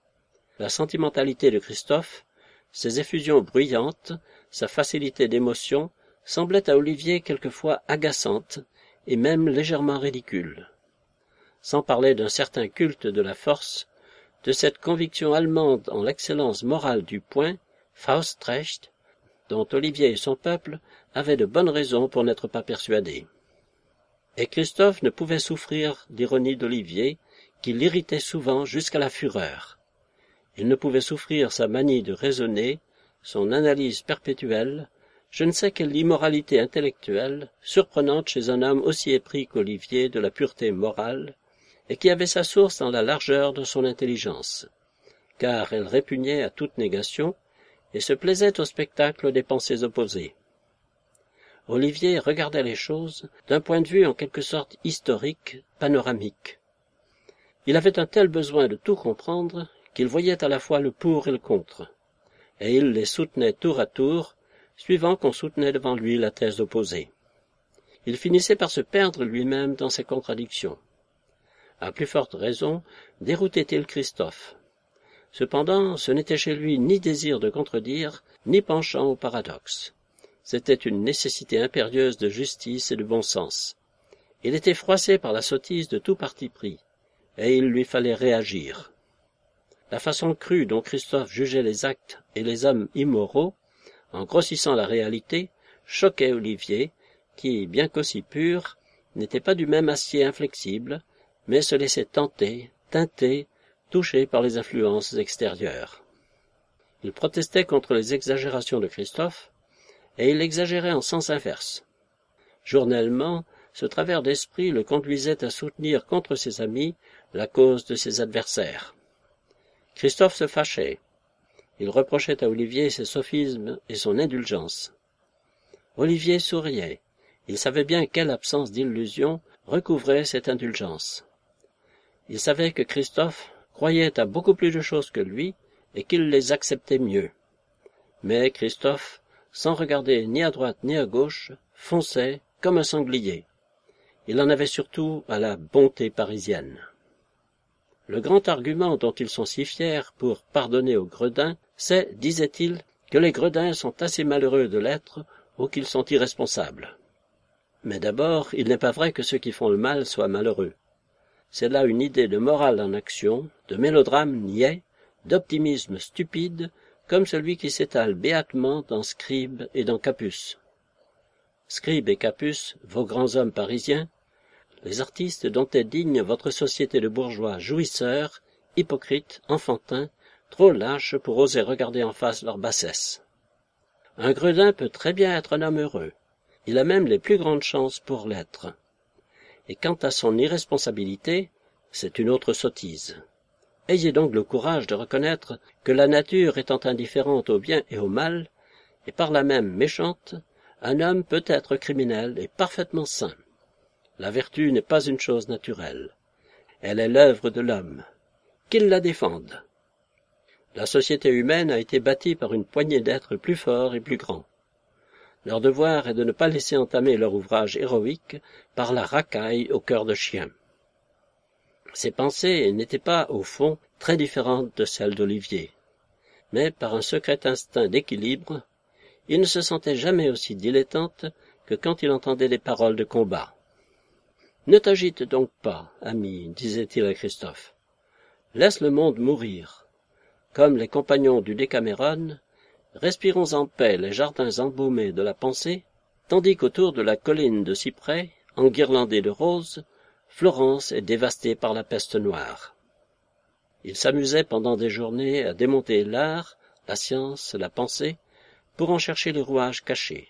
La sentimentalité de Christophe, ses effusions bruyantes, sa facilité d'émotion, semblaient à Olivier quelquefois agaçantes et même légèrement ridicules. Sans parler d'un certain culte de la force, de cette conviction allemande en l'excellence morale du poing, Faustrecht, dont Olivier et son peuple avaient de bonnes raisons pour n'être pas persuadés. Et Christophe ne pouvait souffrir l'ironie d'Olivier, qui l'irritait souvent jusqu'à la fureur. Il ne pouvait souffrir sa manie de raisonner, son analyse perpétuelle, je ne sais quelle immoralité intellectuelle, surprenante chez un homme aussi épris qu'Olivier de la pureté morale, et qui avait sa source dans la largeur de son intelligence, car elle répugnait à toute négation, et se plaisait au spectacle des pensées opposées. Olivier regardait les choses d'un point de vue en quelque sorte historique, panoramique. Il avait un tel besoin de tout comprendre qu'il voyait à la fois le pour et le contre, et il les soutenait tour à tour, suivant qu'on soutenait devant lui la thèse opposée. Il finissait par se perdre lui-même dans ses contradictions. À plus forte raison, déroutait-il Christophe. Cependant, ce n'était chez lui ni désir de contredire, ni penchant au paradoxe. C'était une nécessité impérieuse de justice et de bon sens. Il était froissé par la sottise de tout parti pris, et il lui fallait réagir. La façon crue dont Christophe jugeait les actes et les hommes immoraux, en grossissant la réalité, choquait Olivier, qui, bien qu'aussi pur, n'était pas du même acier inflexible, mais se laissait tenter, teinter, toucher par les influences extérieures. Il protestait contre les exagérations de Christophe, et il exagérait en sens inverse. Journellement, ce travers d'esprit le conduisait à soutenir contre ses amis la cause de ses adversaires. Christophe se fâchait. Il reprochait à Olivier ses sophismes et son indulgence. Olivier souriait. Il savait bien quelle absence d'illusion recouvrait cette indulgence. Il savait que Christophe croyait à beaucoup plus de choses que lui et qu'il les acceptait mieux. Mais Christophe, sans regarder ni à droite ni à gauche, fonçait comme un sanglier. Il en avait surtout à la bonté parisienne. Le grand argument dont ils sont si fiers pour pardonner aux gredins, c'est, disait-il, que les gredins sont assez malheureux de l'être ou qu'ils sont irresponsables. Mais d'abord, il n'est pas vrai que ceux qui font le mal soient malheureux. C'est là une idée de morale en action, de mélodrame niais, d'optimisme stupide, comme celui qui s'étale béatement dans Scribe et dans Capus. Scribe et Capus, vos grands hommes parisiens, les artistes dont est digne votre société de bourgeois jouisseurs, hypocrites, enfantins, trop lâches pour oser regarder en face leur bassesse. Un gredin peut très bien être un homme heureux. Il a même les plus grandes chances pour l'être. Et quant à son irresponsabilité, c'est une autre sottise. Ayez donc le courage de reconnaître que la nature étant indifférente au bien et au mal, et par là même méchante, un homme peut être criminel et parfaitement sain. La vertu n'est pas une chose naturelle. Elle est l'œuvre de l'homme. Qu'il la défende. La société humaine a été bâtie par une poignée d'êtres plus forts et plus grands. Leur devoir est de ne pas laisser entamer leur ouvrage héroïque par la racaille au cœur de chien. Ses pensées n'étaient pas, au fond, très différentes de celles d'Olivier. Mais par un secret instinct d'équilibre, il ne se sentait jamais aussi dilettante que quand il entendait des paroles de combat. « Ne t'agite donc pas, ami, disait-il à Christophe. Laisse le monde mourir. Comme les compagnons du Décaméron, respirons en paix les jardins embaumés de la pensée, tandis qu'autour de la colline de cyprès, enguirlandée de roses, Florence est dévastée par la peste noire. » Il s'amusait pendant des journées à démonter l'art, la science, la pensée, pour en chercher les rouages cachés.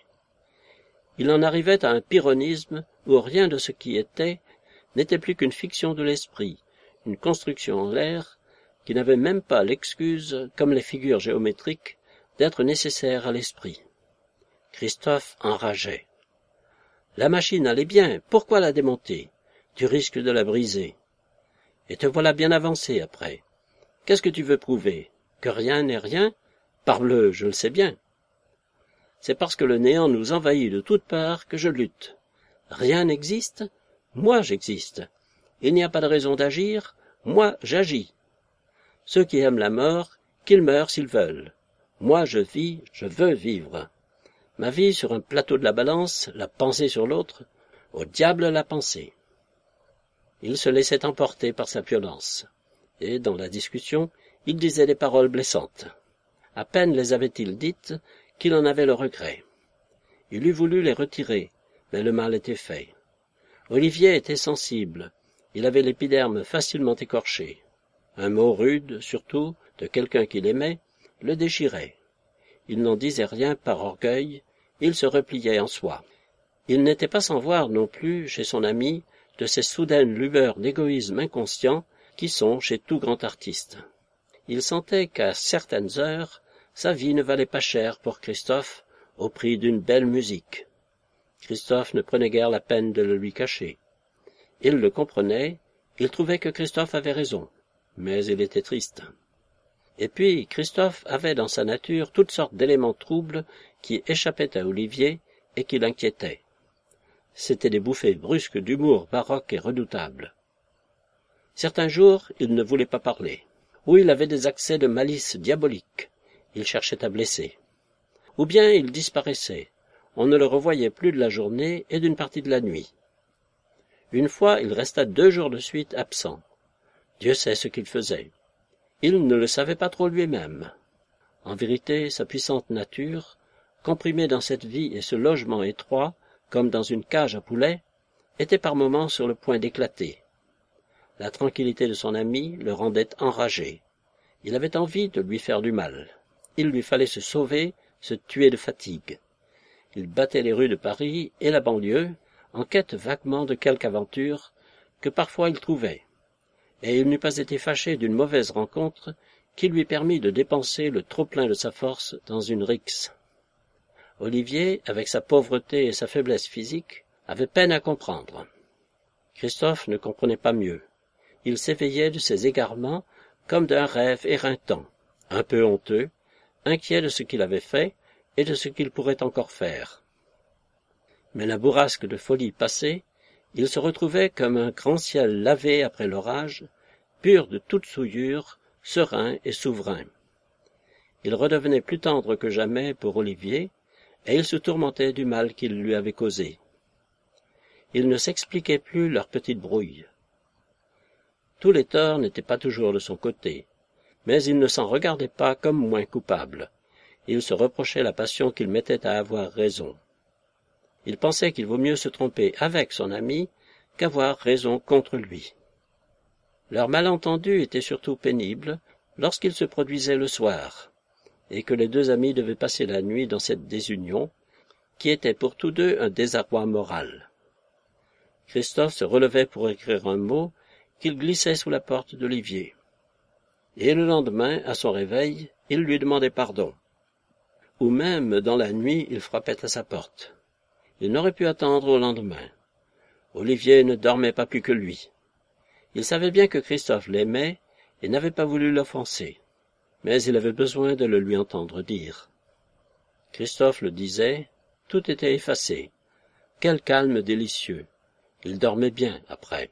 Il en arrivait à un pyrrhonisme où rien de ce qui était n'était plus qu'une fiction de l'esprit, une construction en l'air, qui n'avait même pas l'excuse, comme les figures géométriques, d'être nécessaire à l'esprit. Christophe enrageait. La machine allait bien, pourquoi la démonter? Tu risques de la briser. Et te voilà bien avancé après. Qu'est-ce que tu veux prouver? Que rien n'est rien? Parbleu, je le sais bien. C'est parce que le néant nous envahit de toutes parts que je lutte. Rien n'existe? Moi j'existe. Il n'y a pas de raison d'agir? Moi j'agis. Ceux qui aiment la mort, qu'ils meurent s'ils veulent. Moi je vis, je veux vivre. Ma vie sur un plateau de la balance, la pensée sur l'autre, au diable la pensée. Il se laissait emporter par sa violence, et dans la discussion, il disait des paroles blessantes. À peine les avait-il dites qu'il en avait le regret. Il eût voulu les retirer, mais le mal était fait. Olivier était sensible, il avait l'épiderme facilement écorché. Un mot rude, surtout, de quelqu'un qu'il aimait, le déchirait. Il n'en disait rien par orgueil, il se repliait en soi. Il n'était pas sans voir non plus, chez son ami, de ces soudaines lueurs d'égoïsme inconscient qui sont chez tout grand artiste. Il sentait qu'à certaines heures, sa vie ne valait pas cher pour Christophe au prix d'une belle musique. Christophe ne prenait guère la peine de le lui cacher. Il le comprenait, il trouvait que Christophe avait raison, mais il était triste. Et puis, Christophe avait dans sa nature toutes sortes d'éléments troubles qui échappaient à Olivier et qui l'inquiétaient. C'étaient des bouffées brusques d'humour baroque et redoutable. Certains jours, il ne voulait pas parler. Ou il avait des accès de malice diabolique. Il cherchait à blesser. Ou bien il disparaissait. On ne le revoyait plus de la journée et d'une partie de la nuit. Une fois, il resta 2 jours de suite absent. Dieu sait ce qu'il faisait. Il ne le savait pas trop lui-même. En vérité, sa puissante nature, comprimée dans cette vie et ce logement étroit, comme dans une cage à poulets, était par moments sur le point d'éclater. La tranquillité de son ami le rendait enragé. Il avait envie de lui faire du mal. Il lui fallait se sauver, se tuer de fatigue. Il battait les rues de Paris et la banlieue, en quête vaguement de quelque aventure que parfois il trouvait. Et il n'eût pas été fâché d'une mauvaise rencontre qui lui permit de dépenser le trop-plein de sa force dans une rixe. Olivier, avec sa pauvreté et sa faiblesse physique, avait peine à comprendre. Christophe ne comprenait pas mieux. Il s'éveillait de ses égarements comme d'un rêve éreintant, un peu honteux, inquiet de ce qu'il avait fait et de ce qu'il pourrait encore faire. Mais la bourrasque de folie passée, il se retrouvait comme un grand ciel lavé après l'orage, pur de toute souillure, serein et souverain. Il redevenait plus tendre que jamais pour Olivier, et il se tourmentait du mal qu'il lui avait causé. Il ne s'expliquait plus leur petite brouille. Tous les torts n'étaient pas toujours de son côté, mais il ne s'en regardait pas comme moins coupable. Il se reprochait la passion qu'il mettait à avoir raison. Il pensait qu'il vaut mieux se tromper avec son ami qu'avoir raison contre lui. Leur malentendu était surtout pénible lorsqu'il se produisait le soir, et que les 2 amis devaient passer la nuit dans cette désunion, qui était pour tous 2 un désarroi moral. Christophe se relevait pour écrire un mot qu'il glissait sous la porte d'Olivier. Et le lendemain, à son réveil, il lui demandait pardon. Ou même, dans la nuit, il frappait à sa porte. Il n'aurait pu attendre au lendemain. Olivier ne dormait pas plus que lui. Il savait bien que Christophe l'aimait et n'avait pas voulu l'offenser, mais il avait besoin de le lui entendre dire. Christophe le disait, tout était effacé. Quel calme délicieux. Il dormait bien après.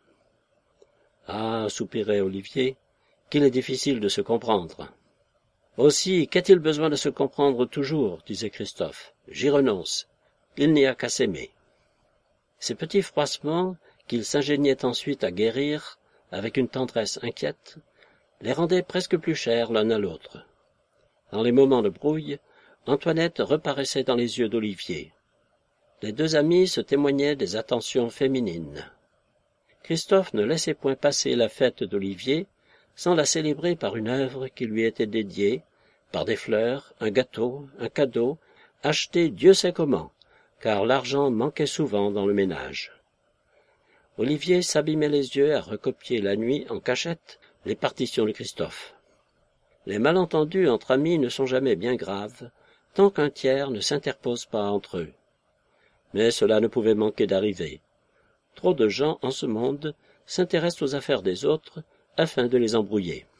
Ah, soupirait Olivier, qu'il est difficile de se comprendre. Aussi, qu'a-t-il besoin de se comprendre toujours, disait Christophe. J'y renonce. Il n'y a qu'à s'aimer. Ces petits froissements, qu'il s'ingéniait ensuite à guérir, avec une tendresse inquiète, les rendaient presque plus chers l'un à l'autre. Dans les moments de brouille, Antoinette reparaissait dans les yeux d'Olivier. Les 2 amis se témoignaient des attentions féminines. Christophe ne laissait point passer la fête d'Olivier sans la célébrer par une œuvre qui lui était dédiée, par des fleurs, un gâteau, un cadeau, acheté Dieu sait comment, car l'argent manquait souvent dans le ménage. Olivier s'abîmait les yeux à recopier la nuit en cachette les partitions de Christophe. Les malentendus entre amis ne sont jamais bien graves, tant qu'un tiers ne s'interpose pas entre eux. Mais cela ne pouvait manquer d'arriver. Trop de gens en ce monde s'intéressent aux affaires des autres afin de les embrouiller.